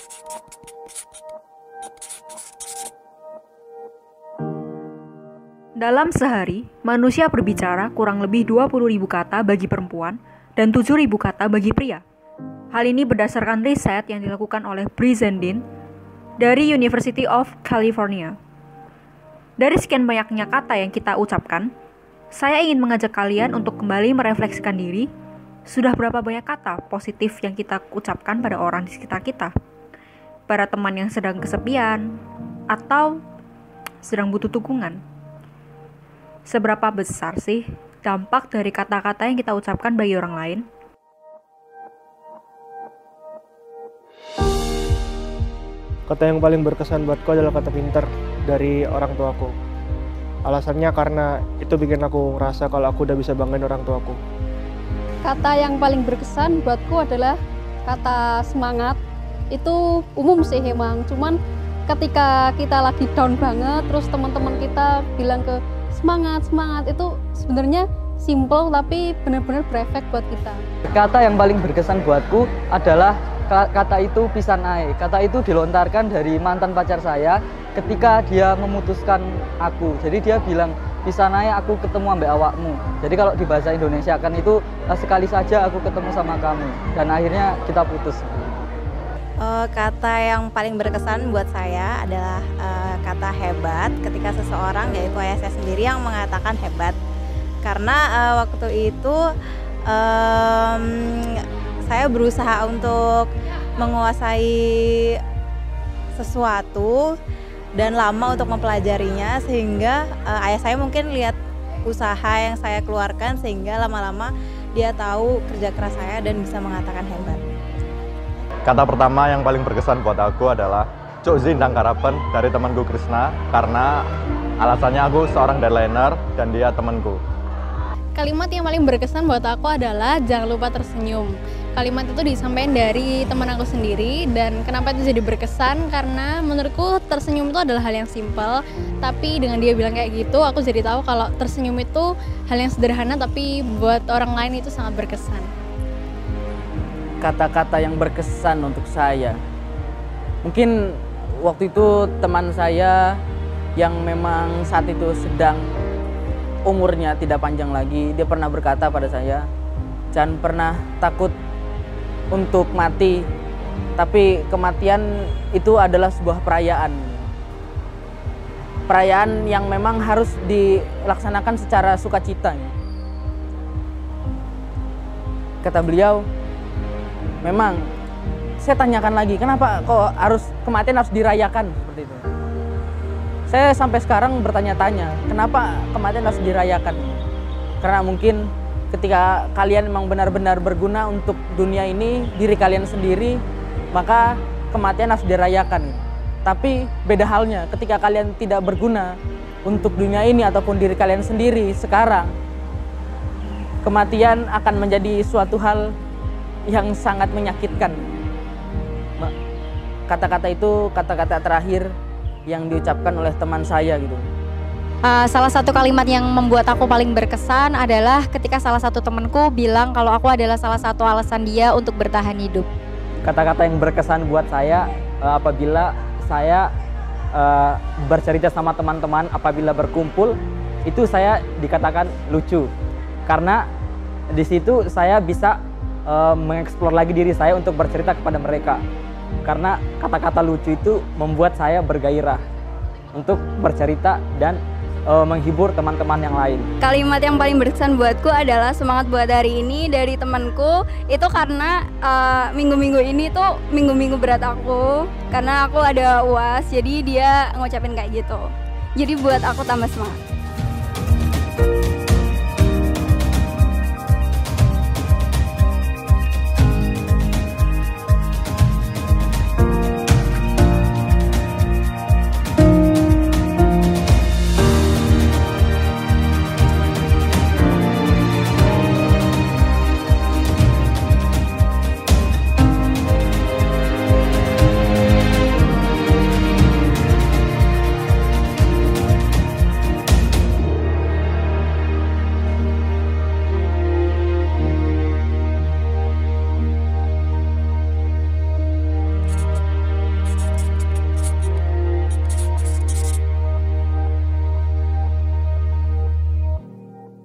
Dalam sehari, manusia berbicara kurang lebih 20.000 kata bagi perempuan dan 7.000 kata bagi pria. Hal ini berdasarkan riset yang dilakukan oleh Brizendine dari University of California. Dari sekian banyaknya kata yang kita ucapkan, saya ingin mengajak kalian untuk kembali merefleksikan diri, sudah berapa banyak kata positif yang kita ucapkan pada orang di sekitar kita, pada teman yang sedang kesepian, atau sedang butuh dukungan. Seberapa besar sih dampak dari kata-kata yang kita ucapkan bagi orang lain? Kata yang paling berkesan buatku adalah kata pintar dari orang tuaku. Alasannya karena itu bikin aku ngerasa kalau aku udah bisa banggain orang tuaku. Kata yang paling berkesan buatku adalah kata semangat. Itu umum sih emang, cuman ketika kita lagi down banget, terus teman-teman kita bilang ke semangat, itu sebenarnya simple tapi benar-benar berefek buat kita. Kata yang paling berkesan buatku adalah kata itu pisan ae. Kata itu dilontarkan dari mantan pacar saya ketika dia memutuskan aku. Jadi dia bilang, pisan ae aku ketemu ambek awakmu. Jadi kalau di bahasa Indonesia kan itu sekali saja aku ketemu sama kamu. Dan akhirnya kita putus. Kata yang paling berkesan buat saya adalah kata hebat ketika seseorang, yaitu ayah saya sendiri yang mengatakan hebat. Karena waktu itu saya berusaha untuk menguasai sesuatu dan lama untuk mempelajarinya, sehingga ayah saya mungkin lihat usaha yang saya keluarkan sehingga lama-lama dia tahu kerja keras saya dan bisa mengatakan hebat. Kata pertama yang paling berkesan buat aku adalah Cuk Zindang Karapen dari temanku Krisna, karena alasannya aku seorang deadliner dan dia temanku. Kalimat yang paling berkesan buat aku adalah jangan lupa tersenyum. Kalimat itu disampaikan dari teman aku sendiri, dan kenapa itu jadi berkesan? Karena menurutku tersenyum itu adalah hal yang simpel, tapi dengan dia bilang kayak gitu, aku jadi tahu kalau tersenyum itu hal yang sederhana tapi buat orang lain itu sangat berkesan. Kata-kata yang berkesan untuk saya, mungkin waktu itu teman saya yang memang saat itu sedang umurnya tidak panjang lagi, dia pernah berkata pada saya, jangan pernah takut untuk mati, tapi kematian itu adalah sebuah perayaan yang memang harus dilaksanakan secara sukacita. Kata beliau, memang saya tanyakan lagi, kenapa kok kematian harus dirayakan seperti itu? Saya sampai sekarang bertanya-tanya, kenapa kematian harus dirayakan? Karena mungkin ketika kalian memang benar-benar berguna untuk dunia ini, diri kalian sendiri, maka kematian harus dirayakan. Tapi beda halnya ketika kalian tidak berguna untuk dunia ini ataupun diri kalian sendiri sekarang, kematian akan menjadi suatu hal yang sangat menyakitkan. Kata-kata itu kata-kata terakhir yang diucapkan oleh teman saya gitu. Salah satu kalimat yang membuat aku paling berkesan adalah ketika salah satu temanku bilang kalau aku adalah salah satu alasan dia untuk bertahan hidup. Kata-kata yang berkesan buat saya apabila saya bercerita sama teman-teman, apabila berkumpul, itu saya dikatakan lucu. Karena di situ saya bisa mengeksplor lagi diri saya untuk bercerita kepada mereka. Karena kata-kata lucu itu membuat saya bergairah untuk bercerita dan menghibur teman-teman yang lain. Kalimat yang paling berkesan buatku adalah semangat buat hari ini dari temanku. Itu karena minggu-minggu ini tuh minggu-minggu berat aku, karena aku ada UAS, jadi dia ngucapin kayak gitu. Jadi buat aku tambah semangat.